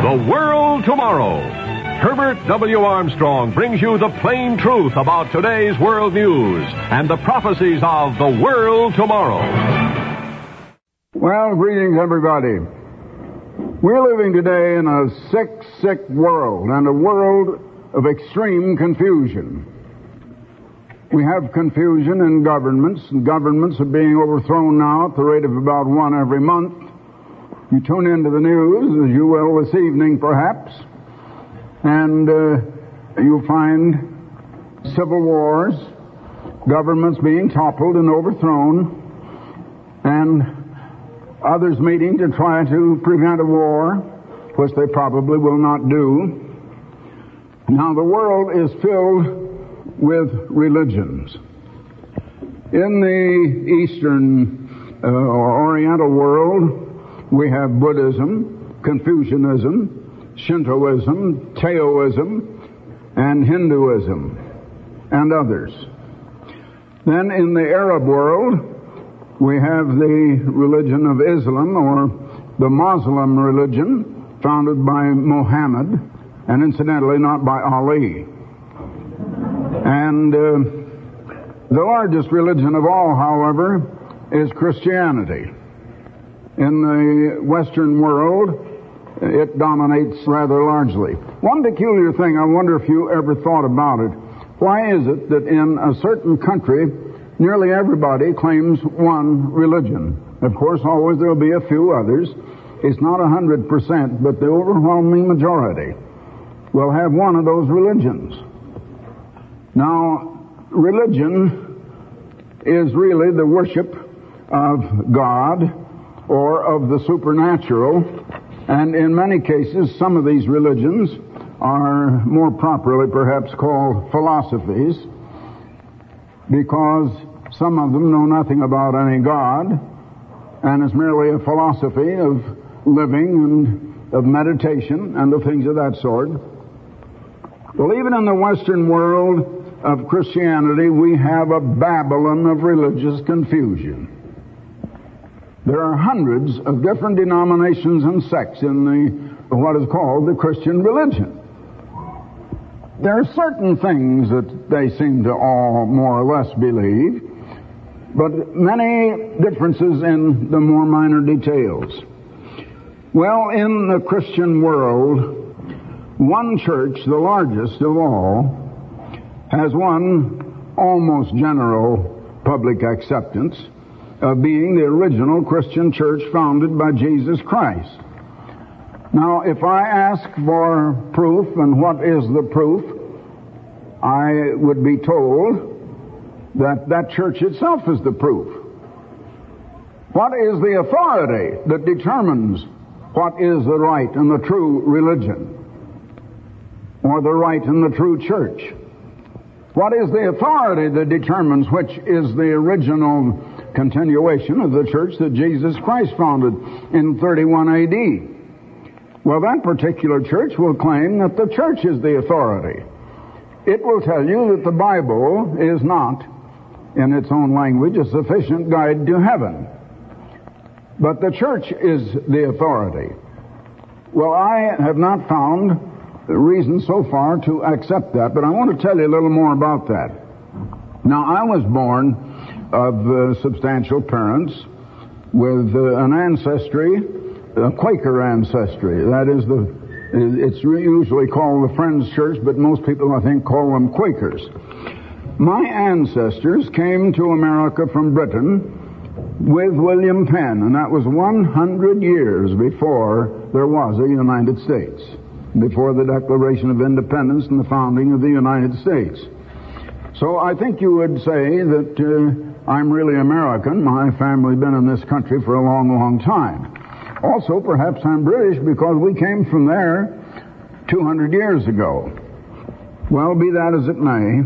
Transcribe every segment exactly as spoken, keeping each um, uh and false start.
The World Tomorrow. Herbert W. Armstrong brings you the plain truth about today's world news and the prophecies of the world tomorrow. Well, greetings, everybody. We're living today in a sick, sick world, and a world of extreme confusion. We have confusion in governments, and governments are being overthrown now at the rate of about one every month. You tune into the news, as you will this evening perhaps, and uh, you'll find civil wars, governments being toppled and overthrown, and others meeting to try to prevent a war, which they probably will not do. Now, the world is filled with religions. In the Eastern uh, or Oriental world, we have Buddhism, Confucianism, Shintoism, Taoism, and Hinduism, and others. Then in the Arab world, we have the religion of Islam, or the Muslim religion, founded by Muhammad, and incidentally not by Ali. And uh, the largest religion of all, however, is Christianity. In the Western world, it dominates rather largely. One peculiar thing, I wonder if you ever thought about it. Why is it that in a certain country, nearly everybody claims one religion? Of course, always there will be a few others. It's not a hundred percent, but the overwhelming majority will have one of those religions. Now, religion is really the worship of God or of the supernatural, and in many cases, some of these religions are more properly perhaps called philosophies, because some of them know nothing about any God, and it's merely a philosophy of living and of meditation and of things of that sort. Well, even in the Western world of Christianity, we have a Babylon of religious confusion. There are hundreds of different denominations and sects in the what is called the Christian religion. There are certain things that they seem to all more or less believe, but many differences in the more minor details. Well, in the Christian world, one church, the largest of all, has one almost general public acceptance of being the original Christian church founded by Jesus Christ. Now, if I ask for proof, and what is the proof, I would be told that that church itself is the proof. What is the authority that determines what is the right and the true religion, or the right and the true church? What is the authority that determines which is the original continuation of the church that Jesus Christ founded in thirty-one A D? Well, that particular church will claim that the church is the authority. It will tell you that the Bible is not, in its own language, a sufficient guide to heaven. But the church is the authority. Well, I have not found reason so far to accept that, but I want to tell you a little more about that. Now, I was born of uh, substantial parents with uh, an ancestry, a Quaker ancestry. That is, the it's usually called the Friends Church, but most people, I think, call them Quakers. My ancestors came to America from Britain with William Penn, and that was one hundred years before there was a United States, before the Declaration of Independence and the founding of the United States. So I think you would say that uh, I'm really American. My family has been in this country for a long, long time. Also, perhaps I'm British because we came from there two hundred years ago. Well, be that as it may,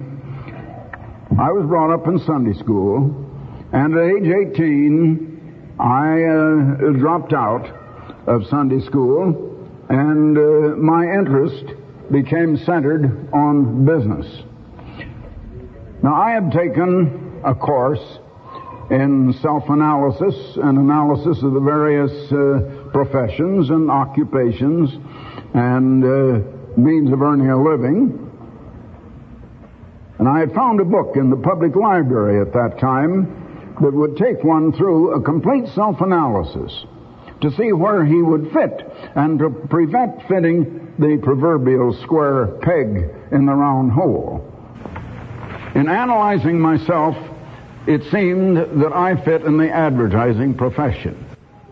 I was brought up in Sunday school, and at age eighteen, I uh, dropped out of Sunday school, and uh, my interest became centered on business. Now, I have taken a course in self-analysis and analysis of the various uh, professions and occupations and uh, means of earning a living. And I had found a book in the public library at that time that would take one through a complete self-analysis to see where he would fit and to prevent fitting the proverbial square peg in the round hole. In analyzing myself, it seemed that I fit in the advertising profession.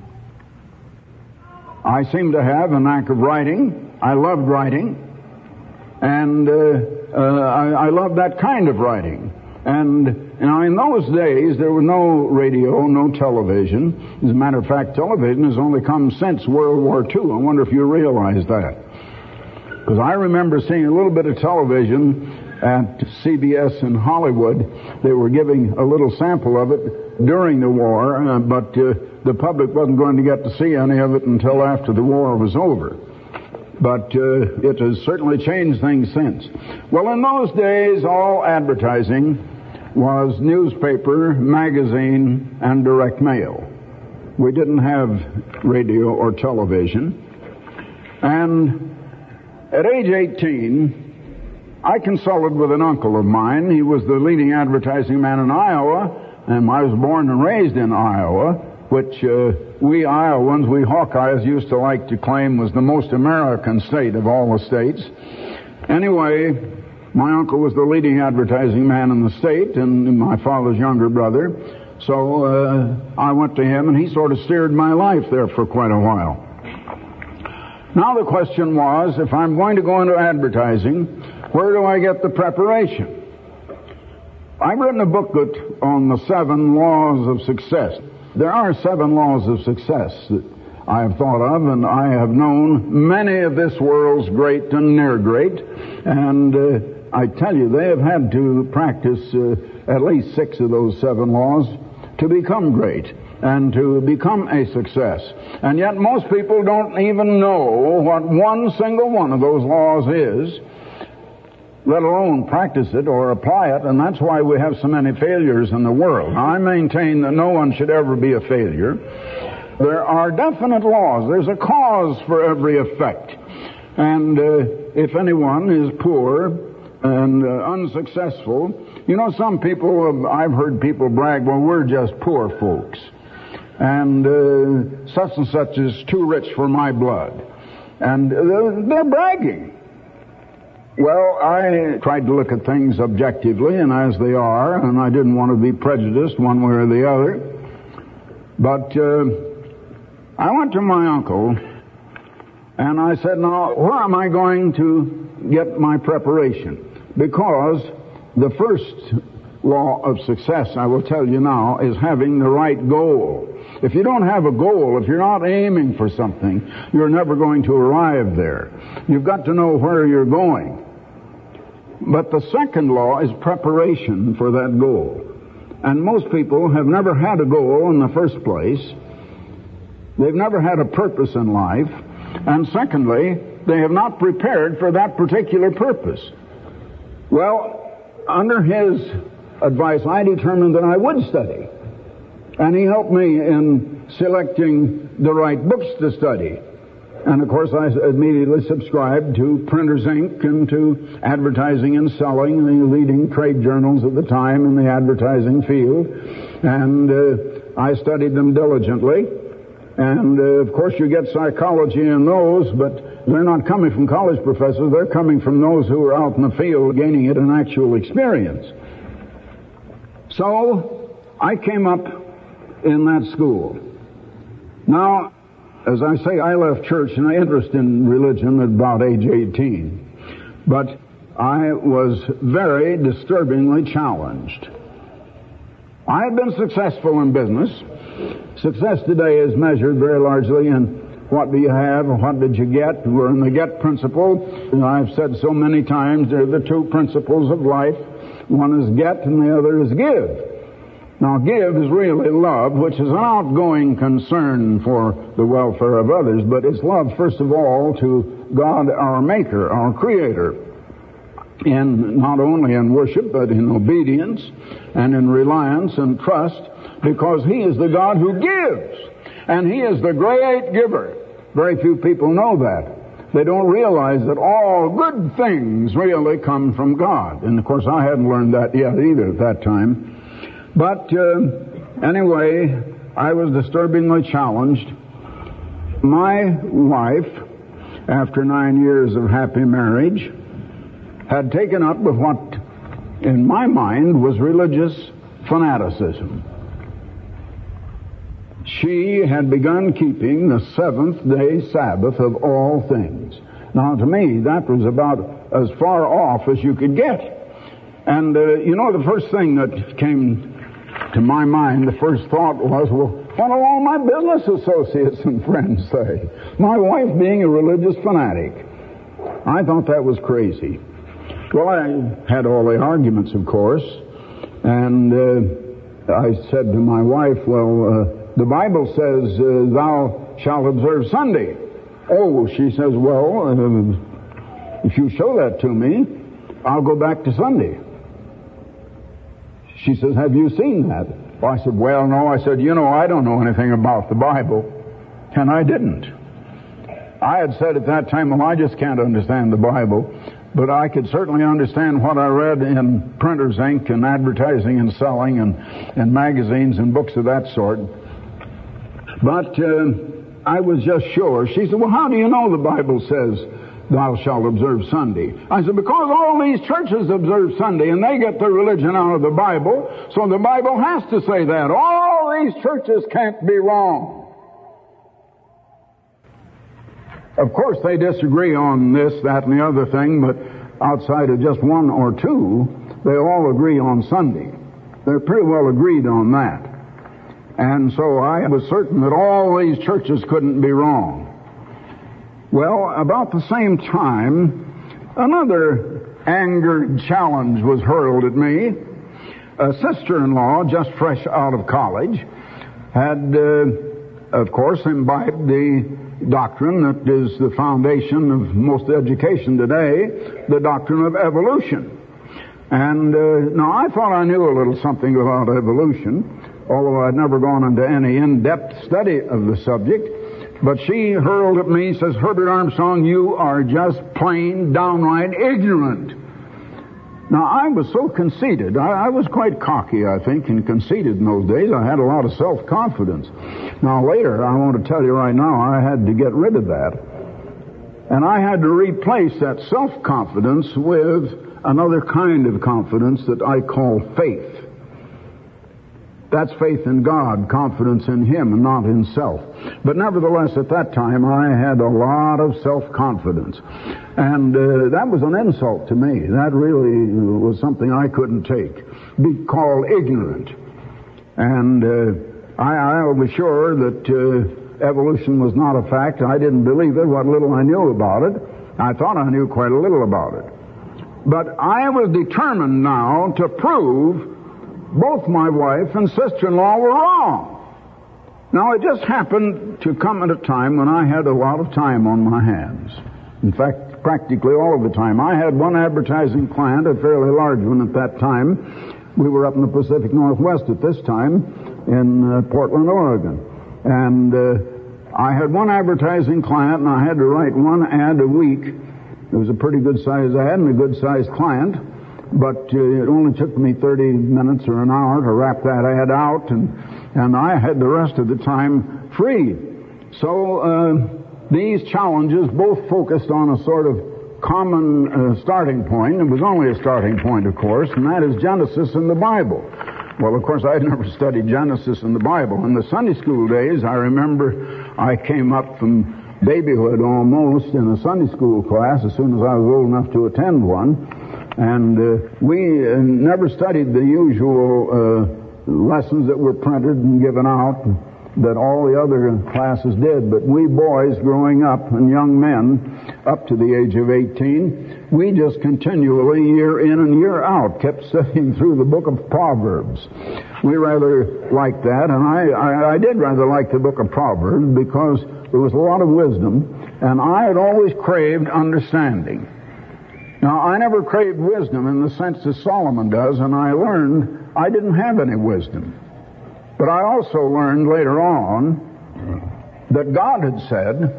I seemed to have a knack of writing. I loved writing. And uh, uh, I, I loved that kind of writing. And you know, in those days, there was no radio, no television. As a matter of fact, television has only come since World War Two. I wonder if you realize that. Because I remember seeing a little bit of television at C B S in Hollywood. They were giving a little sample of it during the war, uh, but uh, the public wasn't going to get to see any of it until after the war was over. But uh, it has certainly changed things since. Well, in those days, all advertising was newspaper, magazine, and direct mail. We didn't have radio or television. And at age eighteen, I consulted with an uncle of mine. He was the leading advertising man in Iowa, and I was born and raised in Iowa, which uh, we Iowans, we Hawkeyes, used to like to claim was the most American state of all the states. Anyway, my uncle was the leading advertising man in the state, and my father's younger brother. So uh, I went to him, and he sort of steered my life there for quite a while. Now the question was, if I'm going to go into advertising, where do I get the preparation? I've written a booklet on the seven laws of success. There are seven laws of success that I have thought of, and I have known many of this world's great and near great, and uh, I tell you, they have had to practice uh, at least six of those seven laws to become great and to become a success. And yet most people don't even know what one single one of those laws is, let alone practice it or apply it, and that's why we have so many failures in the world. I maintain that no one should ever be a failure. There are definite laws. There's a cause for every effect. And uh, if anyone is poor and uh, unsuccessful, you know, some people, I've heard people brag, well, we're just poor folks. And uh, such and such is too rich for my blood. And they're, they're bragging. Well, I tried to look at things objectively and as they are, and I didn't want to be prejudiced one way or the other. But uh, I went to my uncle, and I said, now, where am I going to get my preparation? Because the first law of success, I will tell you now, is having the right goal. If you don't have a goal, if you're not aiming for something, you're never going to arrive there. You've got to know where you're going. But the second law is preparation for that goal. And most people have never had a goal in the first place. They've never had a purpose in life. And secondly, they have not prepared for that particular purpose. Well, under his advice, I determined that I would study. And he helped me in selecting the right books to study. And of course, I immediately subscribed to Printers Incorporated and to Advertising and Selling, the leading trade journals at the time in the advertising field. And uh, I studied them diligently. And uh, of course, you get psychology in those, but they're not coming from college professors. They're coming from those who are out in the field gaining it in actual experience. So I came up in that school. Now, as I say, I left church and I interest in religion at about age eighteen. But I was very disturbingly challenged. I had been successful in business. Success today is measured very largely in what do you have and what did you get. We're in the get principle. And I've said so many times they're the two principles of life. One is get and the other is give. Now, give is really love, which is an outgoing concern for the welfare of others, but it's love, first of all, to God, our Maker, our Creator. in not only in worship, but in obedience and in reliance and trust, because He is the God who gives, and He is the great giver. Very few people know that. They don't realize that all good things really come from God. And of course, I hadn't learned that yet either at that time. But uh, anyway, I was disturbingly challenged. My wife, after nine years of happy marriage, had taken up with what, in my mind, was religious fanaticism. She had begun keeping the seventh-day Sabbath of all things. Now, to me, that was about as far off as you could get. And, uh, you know, the first thing that came to my mind, the first thought was, well, what will all my business associates and friends say? My wife being a religious fanatic. I thought that was crazy. Well, I had all the arguments, of course, and uh, I said to my wife, well, uh, the Bible says, uh, thou shalt observe Sunday. Oh, she says, well, uh, if you show that to me, I'll go back to Sunday. She says, have you seen that? Well, I said, well, no. I said, you know, I don't know anything about the Bible. And I didn't. I had said at that time, well, I just can't understand the Bible. But I could certainly understand what I read in printer's ink and advertising and selling and, and magazines and books of that sort. But uh, I was just sure. She said, well, how do you know the Bible says thou shalt observe Sunday? I said, because all these churches observe Sunday and they get their religion out of the Bible, so the Bible has to say that. All these churches can't be wrong. Of course, they disagree on this, that, and the other thing, but outside of just one or two, they all agree on Sunday. They're pretty well agreed on that. And so I was certain that all these churches couldn't be wrong. Well, about the same time, another angered challenge was hurled at me. A sister-in-law, just fresh out of college, had, uh, of course, imbibed the doctrine that is the foundation of most education today, the doctrine of evolution. And uh, now I thought I knew a little something about evolution, although I'd never gone into any in-depth study of the subject. But she hurled at me, says, Herbert Armstrong, you are just plain, downright ignorant. Now, I was so conceited. I, I was quite cocky, I think, and conceited in those days. I had a lot of self-confidence. Now, later, I want to tell you right now, I had to get rid of that. And I had to replace that self-confidence with another kind of confidence that I call faith. That's faith in God, confidence in Him, and not in self. But nevertheless, at that time, I had a lot of self-confidence. And uh, that was an insult to me. That really was something I couldn't take. Be called ignorant. And uh, I, I was sure that uh, evolution was not a fact. I didn't believe it, what little I knew about it. I thought I knew quite a little about it. But I was determined now to prove both my wife and sister-in-law were wrong. Now, it just happened to come at a time when I had a lot of time on my hands. In fact, practically all of the time. I had one advertising client, a fairly large one at that time. We were up in the Pacific Northwest at this time in uh, Portland, Oregon. And uh, I had one advertising client, and I had to write one ad a week. It was a pretty good-sized ad and a good-sized client. But uh, it only took me thirty minutes or an hour to wrap that ad out, and, and I had the rest of the time free. So uh, these challenges both focused on a sort of common uh, starting point. It was only a starting point, of course, and that is Genesis in the Bible. Well, of course, I'd never studied Genesis in the Bible. In the Sunday school days, I remember I came up from babyhood almost in a Sunday school class as soon as I was old enough to attend one. And uh, we uh, never studied the usual uh, lessons that were printed and given out that all the other classes did. But we boys growing up and young men up to the age of eighteen, we just continually, year in and year out, kept studying through the book of Proverbs. We rather liked that, and I, I, I did rather like the book of Proverbs because there was a lot of wisdom, and I had always craved understanding. Now, I never craved wisdom in the sense that Solomon does, and I learned I didn't have any wisdom. But I also learned later on that God had said,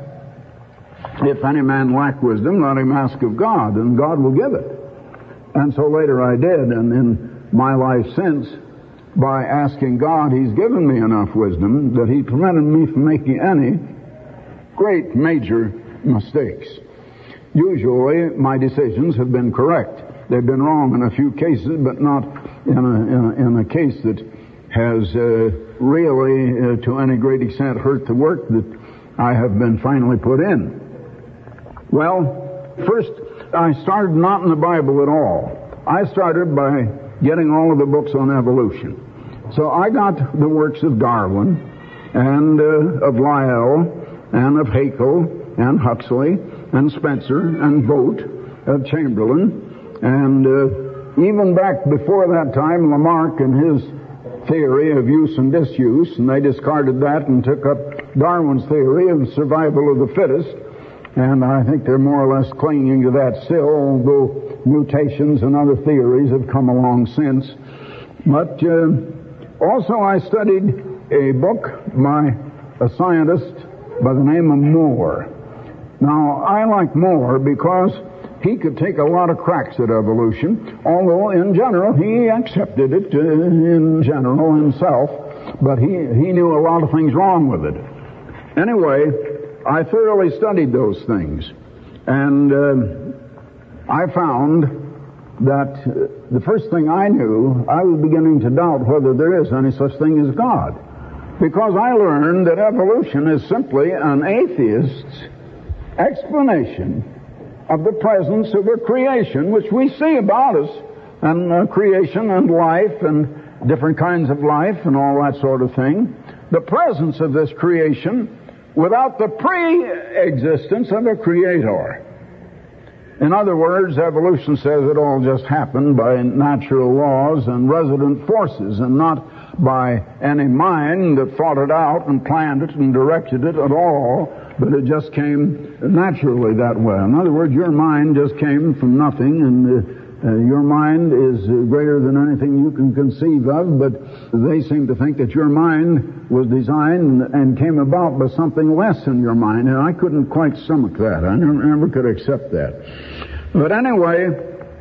if any man lack wisdom, let him ask of God, and God will give it. And so later I did, and in my life since, by asking God, He's given me enough wisdom that He prevented me from making any great major mistakes. Usually my decisions have been correct. They've been wrong in a few cases, but not in a, in a, in a case that has uh, really, uh, to any great extent, hurt the work that I have been finally put in. Well, first, I started not in the Bible at all. I started by getting all of the books on evolution. So I got the works of Darwin, and uh, of Lyell, and of Haeckel, and Huxley, and Spencer, and Vogt, of Chamberlain, and uh, even back before that time, Lamarck and his theory of use and disuse, and they discarded that and took up Darwin's theory of survival of the fittest, and I think they're more or less clinging to that still, although mutations and other theories have come along since. But uh, also I studied a book by a scientist by the name of Moore. Now, I like Moore because he could take a lot of cracks at evolution, although in general he accepted it uh, in general himself, but he, he knew a lot of things wrong with it. Anyway, I thoroughly studied those things, and uh, I found that uh, the first thing I knew, I was beginning to doubt whether there is any such thing as God, because I learned that evolution is simply an atheist's explanation of the presence of a creation which we see about us, and uh, creation and life and different kinds of life and all that sort of thing. The presence of this creation without the pre-existence of a creator. In other words, evolution says it all just happened by natural laws and resident forces, and not by any mind that thought it out and planned it and directed it at all, but it just came naturally that way. In other words, your mind just came from nothing, and uh, uh, your mind is uh, greater than anything you can conceive of, but they seem to think that your mind was designed and, and came about by something less than your mind, and I couldn't quite stomach that. I never, never could accept that. But anyway,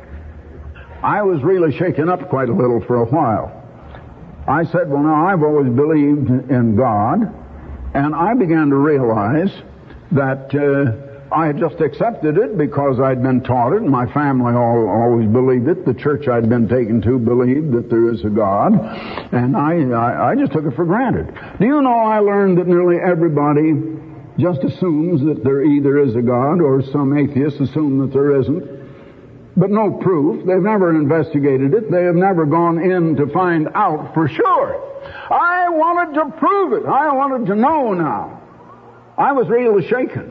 I was really shaken up quite a little for a while. I said, well, now, I've always believed in God, and I began to realize that uh, I had just accepted it because I'd been taught it, and my family all, always believed it. The church I'd been taken to believed that there is a God, and I, I, I just took it for granted. Do you know, I learned that nearly everybody just assumes that there either is a God, or some atheists assume that there isn't, but no proof. They've never investigated it. They have never gone in to find out for sure. I wanted to prove it. I wanted to know now. I was really shaken.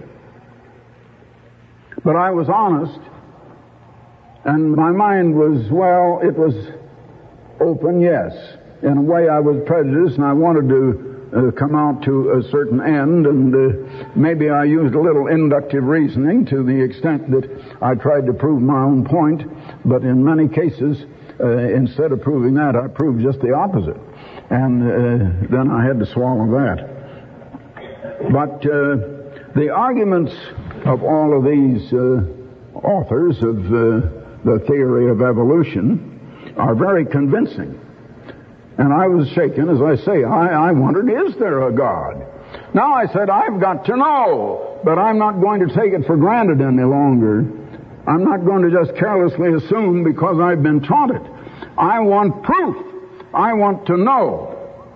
But I was honest, and my mind was, well, it was open, yes. In a way, I was prejudiced, and I wanted to uh, come out to a certain end, and uh, maybe I used a little inductive reasoning to the extent that I tried to prove my own point, but in many cases, uh, instead of proving that, I proved just the opposite. And uh, then I had to swallow that. But uh, the arguments of all of these uh, authors of uh, the theory of evolution are very convincing. And I was shaken, as I say. I, I wondered, is there a God? Now I said, I've got to know, but I'm not going to take it for granted any longer. I'm not going to just carelessly assume because I've been taught it. I want proof. I want to know.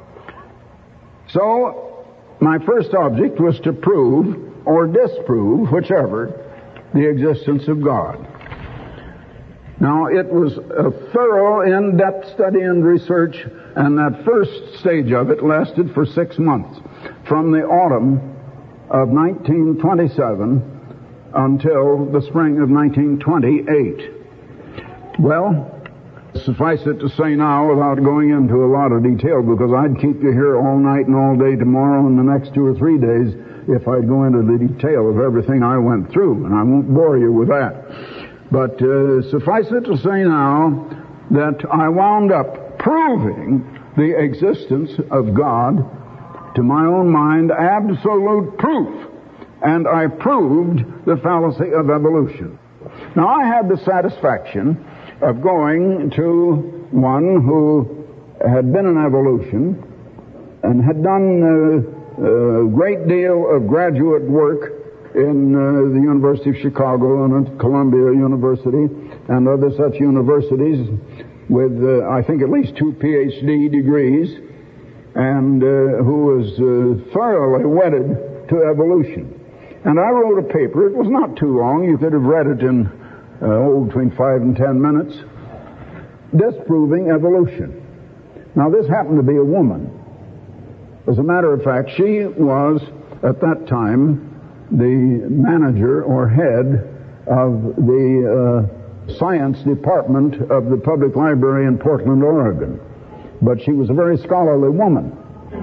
So, my first object was to prove or disprove, whichever, the existence of God. Now, it was a thorough, in-depth study and research, and that first stage of it lasted for six months, from the autumn of nineteen twenty-seven until the spring of nineteen twenty-eight. Well, suffice it to say now, without going into a lot of detail, because I'd keep you here all night and all day tomorrow and the next two or three days if I'd go into the detail of everything I went through, and I won't bore you with that. But uh, suffice it to say now that I wound up proving the existence of God, to my own mind, absolute proof. And I proved the fallacy of evolution. Now, I had the satisfaction of going to one who had been in evolution and had done uh, a great deal of graduate work in uh, the University of Chicago and at Columbia University and other such universities with, uh, I think, at least two P H D degrees, and uh, who was uh, thoroughly wedded to evolution. And I wrote a paper. It was not too long. You could have read it in uh, oh, between five and ten minutes, disproving evolution. Now, this happened to be a woman. As a matter of fact, she was, at that time, the manager or head of the uh, science department of the public library in Portland, Oregon. But she was a very scholarly woman.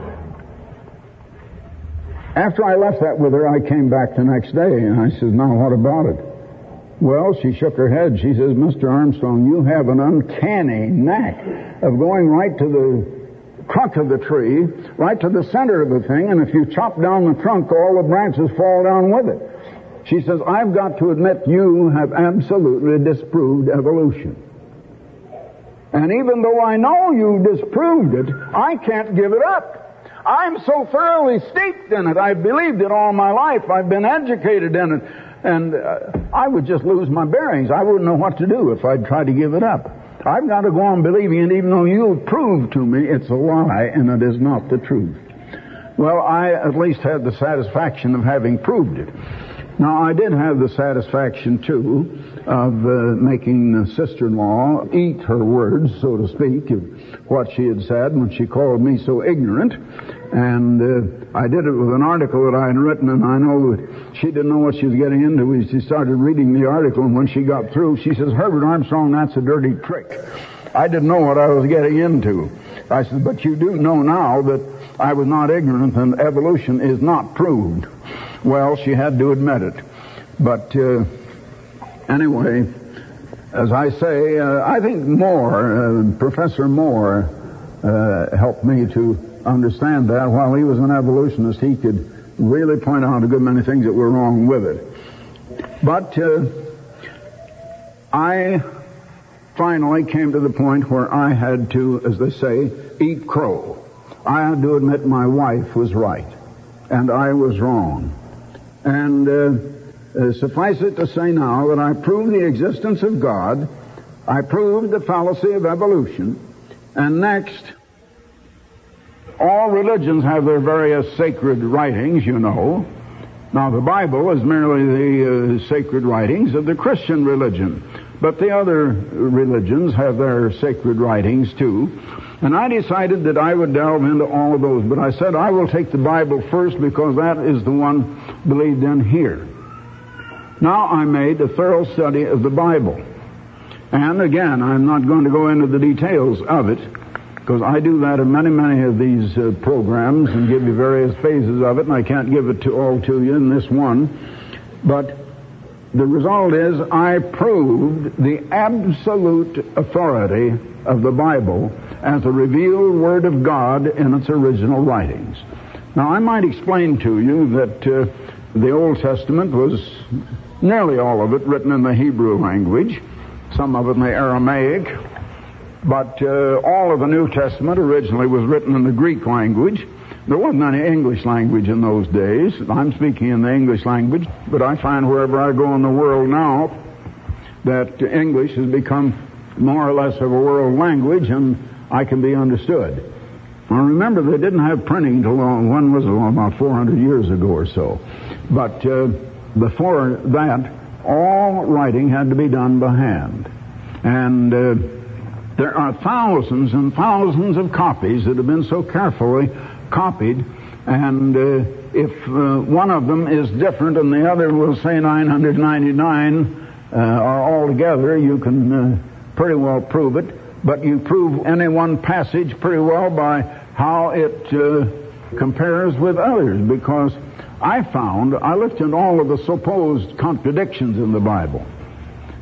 After I left that with her, I came back the next day, and I said, now, what about it? Well, she shook her head. She says, Mister Armstrong, you have an uncanny knack of going right to the trunk of the tree, right to the center of the thing, and if you chop down the trunk, all the branches fall down with it. She says, I've got to admit you have absolutely disproved evolution. And even though I know you disproved it, I can't give it up. I'm so thoroughly steeped in it. I've believed it all my life. I've been educated in it. And uh, I would just lose my bearings. I wouldn't know what to do if I'd try to give it up. I've got to go on believing it, even though you've proved to me it's a lie and it is not the truth. Well, I at least had the satisfaction of having proved it. Now, I did have the satisfaction, too, of uh, making the sister-in-law eat her words, so to speak, of what she had said when she called me so ignorant. And uh, I did it with an article that I had written, and I know that she didn't know what she was getting into. She started reading the article, and when she got through, she says, Herbert Armstrong, that's a dirty trick. I didn't know what I was getting into. I said, but you do know now that I was not ignorant and evolution is not proved. Well, she had to admit it. But uh, anyway, as I say, uh, I think Moore, uh, Professor Moore, uh, helped me to understand that. While he was an evolutionist, he could really point out a good many things that were wrong with it. But uh, I finally came to the point where I had to, as they say, eat crow. I had to admit my wife was right, and I was wrong. And uh, uh, suffice it to say now that I proved the existence of God, I proved the fallacy of evolution, and next, all religions have their various sacred writings, you know. Now, the Bible is merely the uh, sacred writings of the Christian religion, but the other religions have their sacred writings, too. And I decided that I would delve into all of those, but I said I will take the Bible first because that is the one believed in here. Now I made a thorough study of the Bible. And again, I'm not going to go into the details of it, because I do that in many, many of these uh, programs and give you various phases of it, and I can't give it to all to you in this one. But the result is I proved the absolute authority of the Bible as a revealed Word of God in its original writings. Now, I might explain to you that uh, the Old Testament was nearly all of it written in the Hebrew language, some of it in the Aramaic, but uh, all of the New Testament originally was written in the Greek language. There wasn't any English language in those days. I'm speaking in the English language, but I find wherever I go in the world now that English has become more or less of a world language, and I can be understood. Now, remember, they didn't have printing until when was it? About four hundred years ago or so. But uh, before that, all writing had to be done by hand. And uh, there are thousands and thousands of copies that have been so carefully copied, and uh, if uh, one of them is different and the other will say nine hundred ninety-nine, uh, or altogether, you can uh, pretty well prove it. But you prove any one passage pretty well by how it uh, compares with others, because I found, I looked at all of the supposed contradictions in the Bible,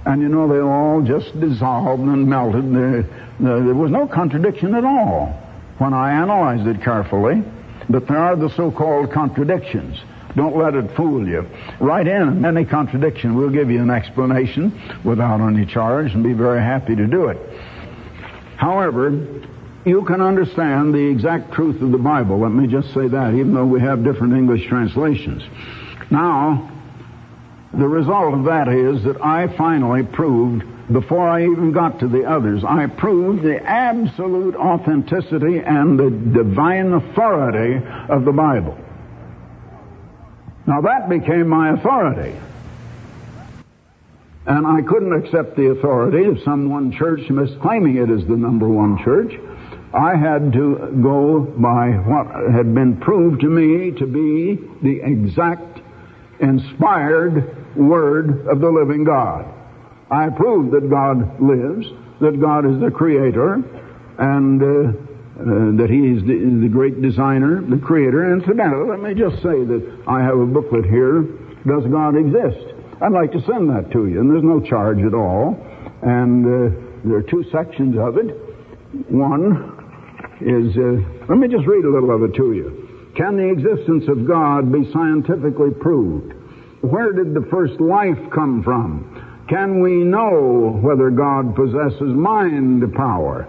And you know, they all just dissolved and melted. There, there was no contradiction at all when I analyzed it carefully. But there are the so-called contradictions. Don't let it fool you. Write in any contradiction. We'll give you an explanation without any charge and be very happy to do it. However, you can understand the exact truth of the Bible. Let me just say that, even though we have different English translations. Now, the result of that is that I finally proved, before I even got to the others, I proved the absolute authenticity and the divine authority of the Bible. Now that became my authority. And I couldn't accept the authority of some one church misclaiming it as the number one church. I had to go by what had been proved to me to be the exact inspired Word of the living God. I proved that God lives, that God is the Creator, and uh, uh, that He is the, the great designer, the Creator. And incidentally, let me just say that I have a booklet here, Does God Exist? I'd like to send that to you, and there's no charge at all. And uh, there are two sections of it. One is, uh, let me just read a little of it to you. Can the existence of God be scientifically proved? Where did the first life come from? Can we know whether God possesses mind power?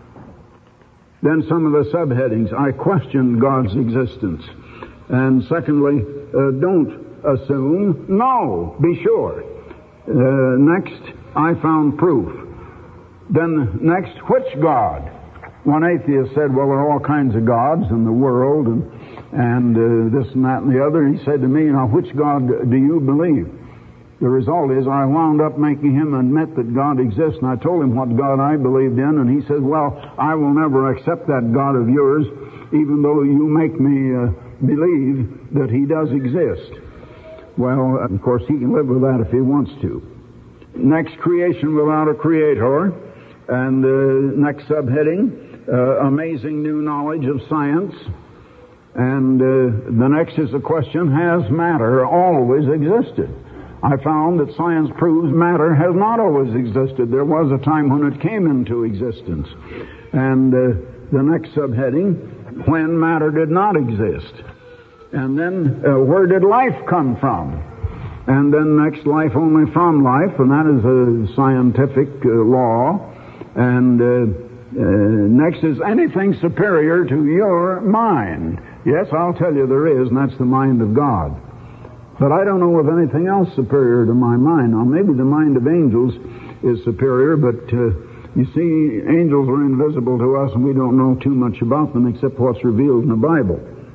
Then some of the subheadings. I question God's existence. And secondly, uh, don't assume. No, be sure. Uh, next, I found proof. Then next, which God? One atheist said, well, there are all kinds of gods in the world, and and uh, this and that and the other. And he said to me, now, which God do you believe? The result is I wound up making him admit that God exists, and I told him what God I believed in, and he said, well, I will never accept that God of yours, even though you make me uh, believe that he does exist. Well, of course, he can live with that if he wants to. Next, creation without a creator. And uh, next subheading, uh, amazing new knowledge of science. And uh, the next is the question, has matter always existed? I found that science proves matter has not always existed. There was a time when it came into existence. And uh, the next subheading, when matter did not exist. And then, uh, where did life come from? And then next, life only from life, and that is a scientific uh, law. And uh, uh, next is anything superior to your mind. Yes, I'll tell you there is, and that's the mind of God. But I don't know of anything else superior to my mind. Now, maybe the mind of angels is superior, but uh, you see, angels are invisible to us, and we don't know too much about them except what's revealed in the Bible.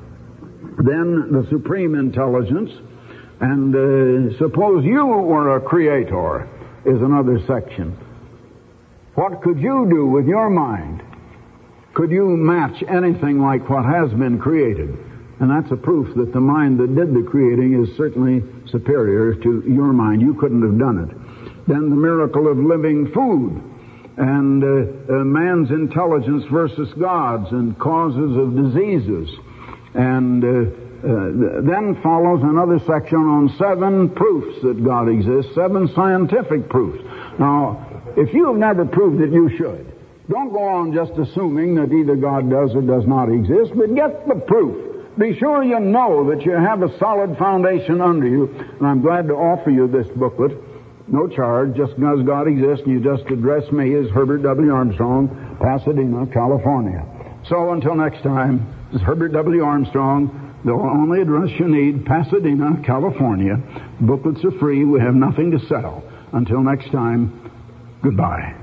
Then the supreme intelligence, and uh, suppose you were a creator, is another section. What could you do with your mind? Could you match anything like what has been created? And that's a proof that the mind that did the creating is certainly superior to your mind. You couldn't have done it. Then the miracle of living food, and uh, uh, man's intelligence versus God's, and causes of diseases. And uh, uh, then follows another section on seven proofs that God exists, seven scientific proofs. Now, if you have never proved it, you should. Don't go on just assuming that either God does or does not exist, but get the proof. Be sure you know that you have a solid foundation under you. And I'm glad to offer you this booklet, no charge, just because God exists, and you just address me as Herbert W. Armstrong, Pasadena, California. So until next time, this is Herbert W. Armstrong, the only address you need, Pasadena, California. Booklets are free. We have nothing to sell. Until next time, goodbye.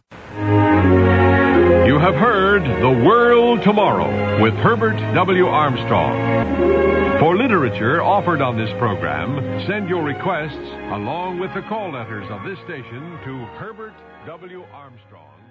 You have heard The World Tomorrow with Herbert W. Armstrong. For literature offered on this program, send your requests along with the call letters of this station to Herbert W. Armstrong.